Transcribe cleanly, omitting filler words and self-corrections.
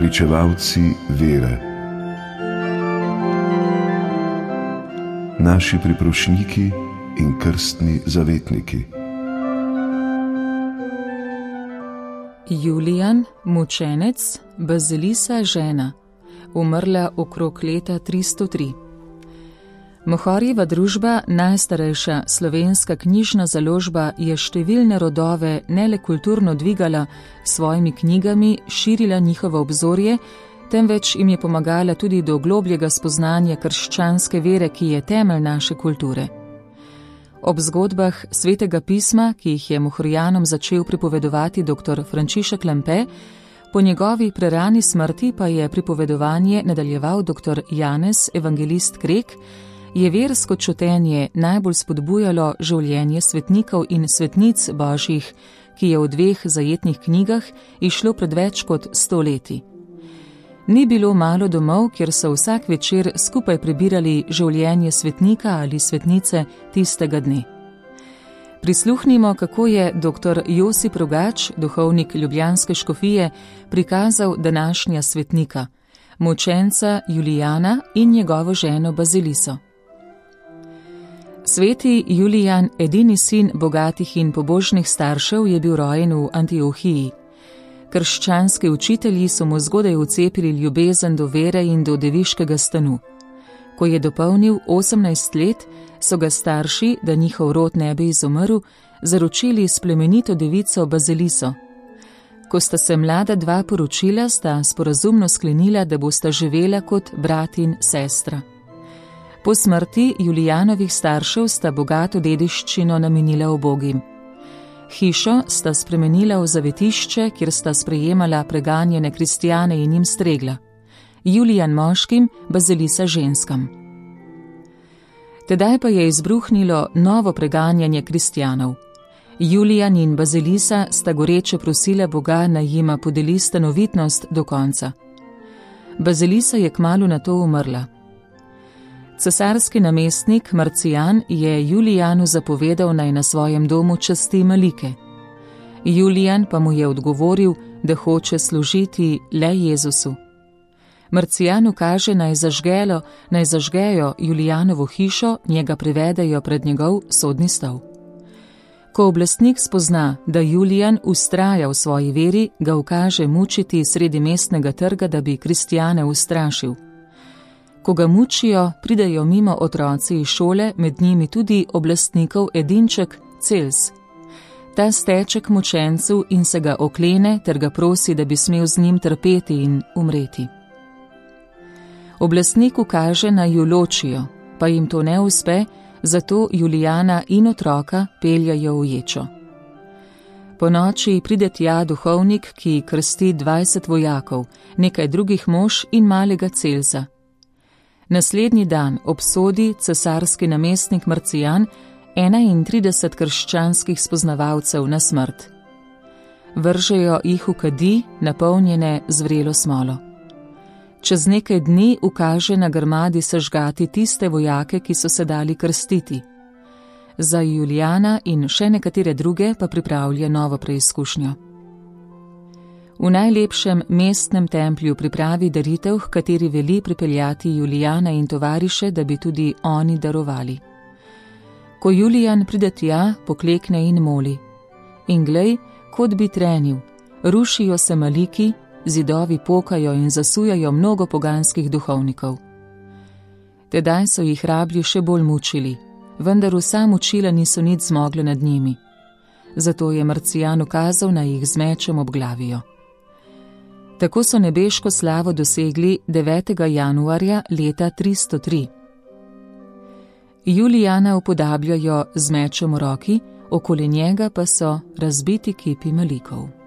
pričevalci vere, naši priprošniki in krstni zavetniki. Julijan, mučenec, Bazilisa žena, umrla okrog leta 303. Mohorjeva družba, najstarejša slovenska knjižna založba, je številne rodove ne le kulturno dvigala, s svojimi knjigami širila njihovo obzorje, temveč jim je pomagala tudi do globljega spoznanja krščanske vere, ki je temelj naše kulture. Ob zgodbah Svetega pisma, ki jih je Mohorjanom začel pripovedovati dr. Frančišek Lampe, po njegovi prerani smrti pa je pripovedovanje nadaljeval dr. Janez Evangelist Krek, je versko čutenje najbolj spodbujalo življenje svetnikov in svetnic božjih, ki je v dveh zajetnih knjigah izšlo pred več kot 100 leti. Ni bilo malo domov, kjer so vsak večer skupaj prebirali življenje svetnika ali svetnice tistega dne. Prisluhnimo, kako je dr. Josip Rogač, duhovnik ljubljanske škofije, prikazal današnja svetnika, mučenca Julijana in njegovo ženo Baziliso. Sveti Julijan, edini sin bogatih in pobožnih staršev, je bil rojen v Antiohiji. Krščanski učitelji so mu zgodaj vcepili ljubezen do vere in do deviškega stanu. Ko je dopolnil 18 let, so ga starši, da njihov rod ne bi izumrl, zaročili s plemenito devico Baziliso. Ko sta se mlada dva poročila, sta sporazumno sklenila, da bosta živela kot brat in sestra. Po smrti Julijanovih staršev sta bogato dediščino namenila ubogim. Hišo sta spremenila v zavetišče, kjer sta sprejemala preganjene kristjane in jim stregla. Julijan moškim, Bazilisa ženskam. Tedaj pa je izbruhnilo novo preganjanje kristjanov. Julijan in Bazilisa sta goreče prosila Boga, naj jima podeli stanovitnost do konca. Bazilisa je kmalu nato umrla. Cesarski namestnik Marcijan je Julijanu zapovedal, naj na svojem domu časti malike. Julijan pa mu je odgovoril, da hoče služiti le Jezusu. Marcijanu kaže, naj zažgejo Julijanovo hišo, njega privedejo pred njegov sodni stol. Ko oblastnik spozna, da Julijan vztraja v svoji veri, ga ukaže mučiti sredi mestnega trga, da bi kristjane ustrašil. Ko ga mučijo, pridejo mimo otroci iz šole, med njimi tudi oblastnikov edinček Cels. Ta steče k mučencu in se ga oklene, ter ga prosi, da bi smel z njim trpeti in umreti. Oblastnik ukaže, naj ju ločijo, pa jim to ne uspe, zato Julijana in otroka peljajo v ječo. Ponoči pride tja duhovnik, ki krsti 20 vojakov, nekaj drugih mož in malega Celsa. Naslednji dan obsodi cesarski namestnik Marcijan 31 krščanskih spoznavalcev na smrt. Vržejo jih v kadi, napolnjene z vrelo smolo. Čez nekaj dni ukaže na grmadi sežgati tiste vojake, ki so se dali krstiti. Za Julijana in še nekatere druge pa pripravlja novo preizkušnjo. V najlepšem mestnem templju pripravi daritev, h kateri veli pripeljati Julijana in tovariše, da bi tudi oni darovali. Ko Julijan pride tja, poklekne in moli. In glej, kot bi trenil, rušijo se maliki, zidovi pokajo in zasujajo mnogo poganskih duhovnikov. Tedaj so jih rablji še bolj mučili, vendar vsa mučila niso nič zmogla nad njimi. Zato je Marcijan ukazal, naj jih z mečem obglavijo. Tako so nebeško slavo dosegli 9. januarja leta 303. Julijana upodabljajo z mečem v roki, okoli njega pa so razbiti kipi malikov.